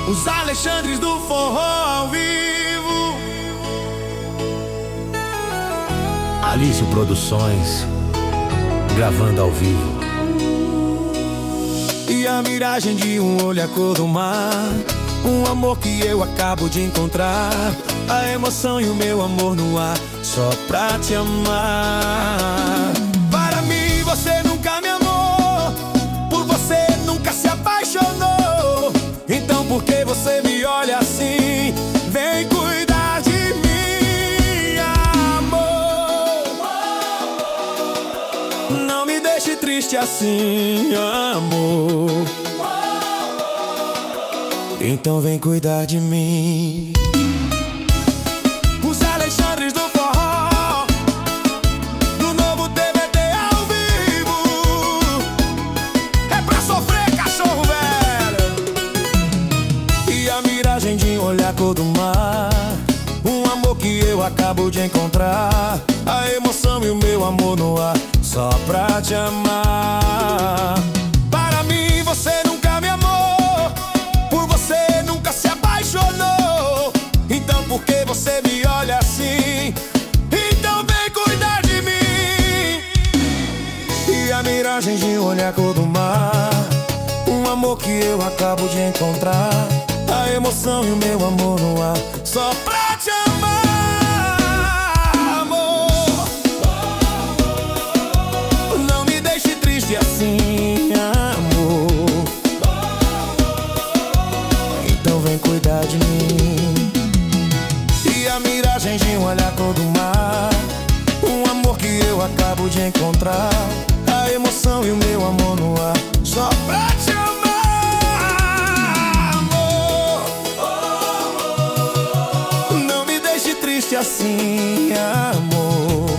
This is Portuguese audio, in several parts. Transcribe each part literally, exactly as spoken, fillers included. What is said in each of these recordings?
Os Alexandres do forró ao vivo. Alício Produções, gravando ao vivo. E a miragem de um olho, a cor do mar, um amor que eu acabo de encontrar. A emoção e o meu amor no ar, só pra te amar. Para mim você nunca me amou, por você nunca se apaixonou. Então por que você me olha assim? Vem cuidar de mim, amor. Não me deixe triste assim, amor. Então vem cuidar de mim. Os Alexandres do forró, no novo D V D ao vivo. É pra sofrer, cachorro velho. E a miragem de um olhar, cor do mar, um amor que eu acabo de encontrar. A emoção e o meu amor no ar, só pra te amar. Para mim você nunca me amou, por você nunca se apaixonou. Então por que você me olha assim? Então vem cuidar de mim. E a miragem de um olhar, cor do mar, um amor que eu acabo de encontrar. A emoção e o meu amor no ar, só pra te amar, amor. Não me deixe triste assim, amor. Então vem cuidar de mim. E a miragem de um olhar, cor do mar, um amor que eu acabo de encontrar. A emoção e o meu amor no ar, só pra te amar, amor. Não me deixe triste assim, amor.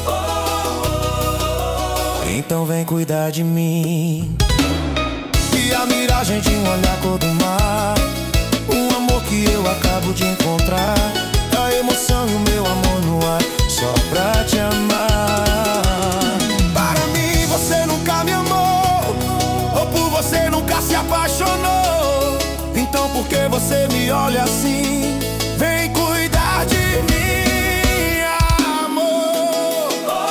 Então vem cuidar de mim. E a miragem de um olhar, cor do mar, um amor que eu acabo de encontrar. A emoção e o meu amor no ar, só pra te amar. Para mim você nunca me amou, ou por você nunca se apaixonou. Então por que você me olha assim? Vem cuidar de mim, amor.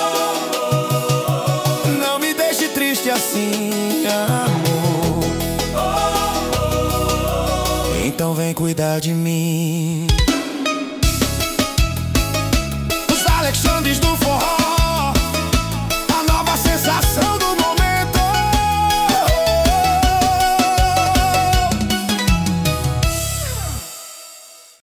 Não me deixe triste assim, amor. Então vem cuidar de mim.